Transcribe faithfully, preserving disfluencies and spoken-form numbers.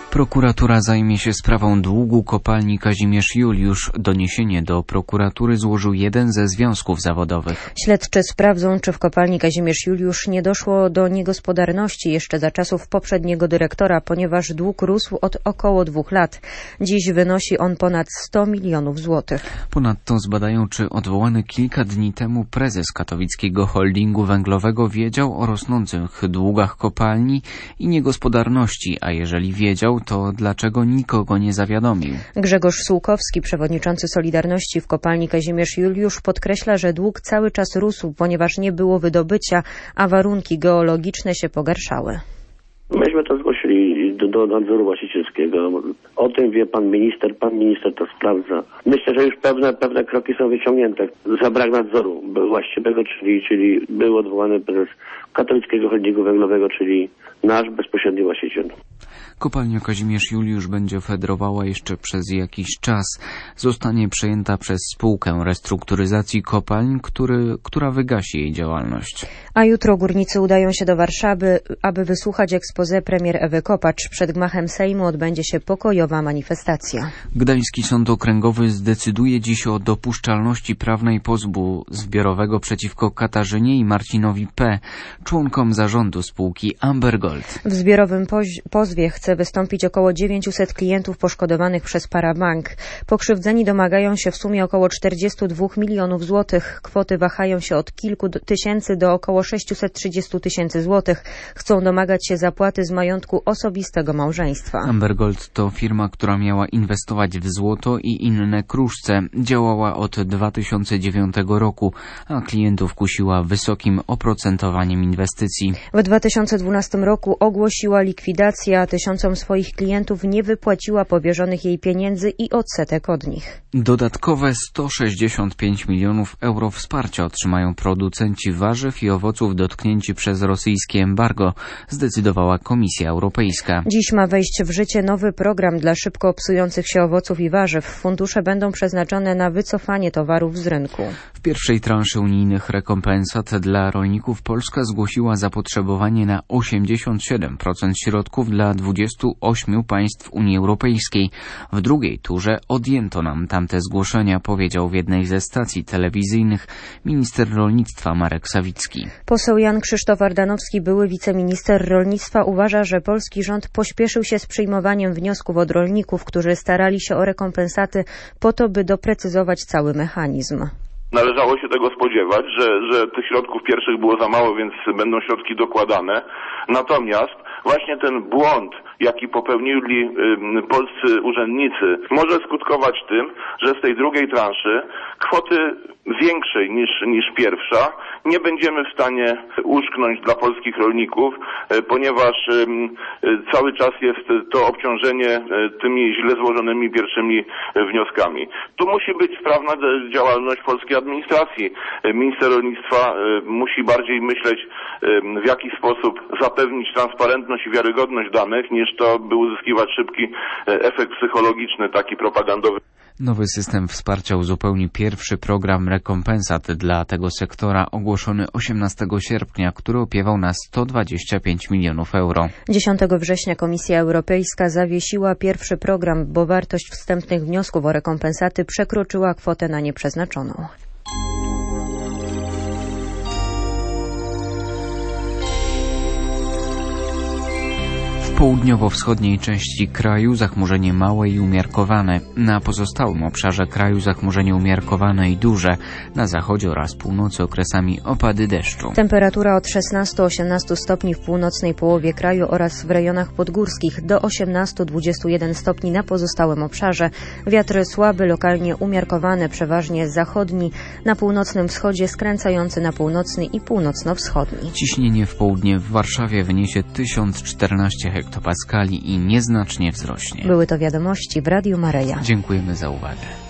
Prokuratura zajmie się sprawą długu kopalni Kazimierz Juliusz. Doniesienie do prokuratury złożył jeden ze związków zawodowych. Śledczy sprawdzą, czy w kopalni Kazimierz Juliusz nie doszło do niegospodarności jeszcze za czasów poprzedniego dyrektora, ponieważ dług rósł od około dwóch lat. Dziś wynosi on ponad sto milionów złotych. Ponadto zbadają, czy odwołany kilka dni temu prezes katowickiego holdingu węglowego wiedział o rosnących długach kopalni i niegospodarności, a jeżeli wiedział, to dlaczego nikogo nie zawiadomił. Grzegorz Sułkowski, przewodniczący Solidarności w kopalni Kazimierz Juliusz, podkreśla, że dług cały czas rósł, ponieważ nie było wydobycia, a warunki geologiczne się pogarszały. Myśmy to zgłosili do, do nadzoru właścicielskiego. O tym wie pan minister, pan minister to sprawdza. Myślę, że już pewne, pewne kroki są wyciągnięte. Za brak nadzoru właściwego, czyli, czyli był odwołany prezes katowickiego holdingu węglowego, czyli nasz bezpośredni właściciel. Kopalnia Kazimierz Juliusz będzie federowała jeszcze przez jakiś czas. Zostanie przejęta przez spółkę restrukturyzacji kopalń, który, która wygasi jej działalność. A jutro górnicy udają się do Warszawy, aby wysłuchać exposé premier Ewy Kopacz. Przed gmachem Sejmu odbędzie się pokojowa manifestacja. Gdański Sąd Okręgowy zdecyduje dziś o dopuszczalności prawnej pozwu zbiorowego przeciwko Katarzynie i Marcinowi P., członkom zarządu spółki Amber Gold. W zbiorowym poz- pozwie chce wystąpić około dziewięćset klientów poszkodowanych przez Parabank. Pokrzywdzeni domagają się w sumie około czterdzieści dwa milionów złotych. Kwoty wahają się od kilku tysięcy do około sześćset trzydzieści tysięcy złotych. Chcą domagać się zapłaty z majątku osobistego małżeństwa. Amber Gold to firma, która miała inwestować w złoto i inne kruszce. Działała od dwa tysiące dziewiątego roku, a klientów kusiła wysokim oprocentowaniem inwestycji. W dwa tysiące dwunastym roku ogłosiła likwidację, a tysiącom swoich klientów nie wypłaciła powierzonych jej pieniędzy i odsetek od nich. Dodatkowe sto sześćdziesiąt pięć milionów euro wsparcia otrzymają producenci warzyw i owoców dotknięci przez rosyjskie embargo, zdecydowała Komisja Europejska. Dziś ma wejść w życie nowy program dla szybko psujących się owoców i warzyw. Fundusze będą przeznaczone na wycofanie towarów z rynku. W pierwszej transzy unijnych rekompensat dla rolników Polska zgłosiła zapotrzebowanie na osiemdziesiąt siedem procent środków dla dwudziestu ośmiu państw Unii Europejskiej. W drugiej turze odjęto nam tamte zgłoszenia, powiedział w jednej ze stacji telewizyjnych minister rolnictwa Marek Sawicki. Poseł Jan Krzysztof Ardanowski, były wiceminister rolnictwa, uważa, że polski rząd pośpieszył się z przyjmowaniem wniosków od rolników, którzy starali się o rekompensaty po to, by doprecyzować cały mechanizm. Należało się tego spodziewać, że, że tych środków pierwszych było za mało, więc będą środki dokładane. Natomiast właśnie ten błąd, jaki popełnili y, polscy urzędnicy, może skutkować tym, że z tej drugiej transzy kwoty większej niż, niż pierwsza nie będziemy w stanie uszknąć dla polskich rolników, y, ponieważ y, y, cały czas jest to obciążenie y, tymi źle złożonymi pierwszymi y, wnioskami. Tu musi być sprawna działalność polskiej administracji. Y, minister rolnictwa y, musi bardziej myśleć, y, w jaki sposób zapewnić transparentność i wiarygodność danych, niż to, by uzyskiwać szybki efekt psychologiczny, taki propagandowy. Nowy system wsparcia uzupełni pierwszy program rekompensat dla tego sektora ogłoszony osiemnastego sierpnia, który opiewał na sto dwadzieścia pięć milionów euro. dziesiątego września Komisja Europejska zawiesiła pierwszy program, bo wartość wstępnych wniosków o rekompensaty przekroczyła kwotę na nie przeznaczoną. W południowo-wschodniej części kraju zachmurzenie małe i umiarkowane. Na pozostałym obszarze kraju zachmurzenie umiarkowane i duże. Na zachodzie oraz północy okresami opady deszczu. Temperatura od szesnastu do osiemnastu stopni w północnej połowie kraju oraz w rejonach podgórskich, do osiemnastu do dwudziestu jeden stopni na pozostałym obszarze. Wiatr słaby, lokalnie umiarkowany, przeważnie zachodni, na północnym wschodzie skręcający na północny i północno-wschodni. Ciśnienie w południe w Warszawie wyniesie tysiąc czternaście hektopaskali i nieznacznie wzrośnie. Były to wiadomości w Radiu Maryja. Dziękujemy za uwagę.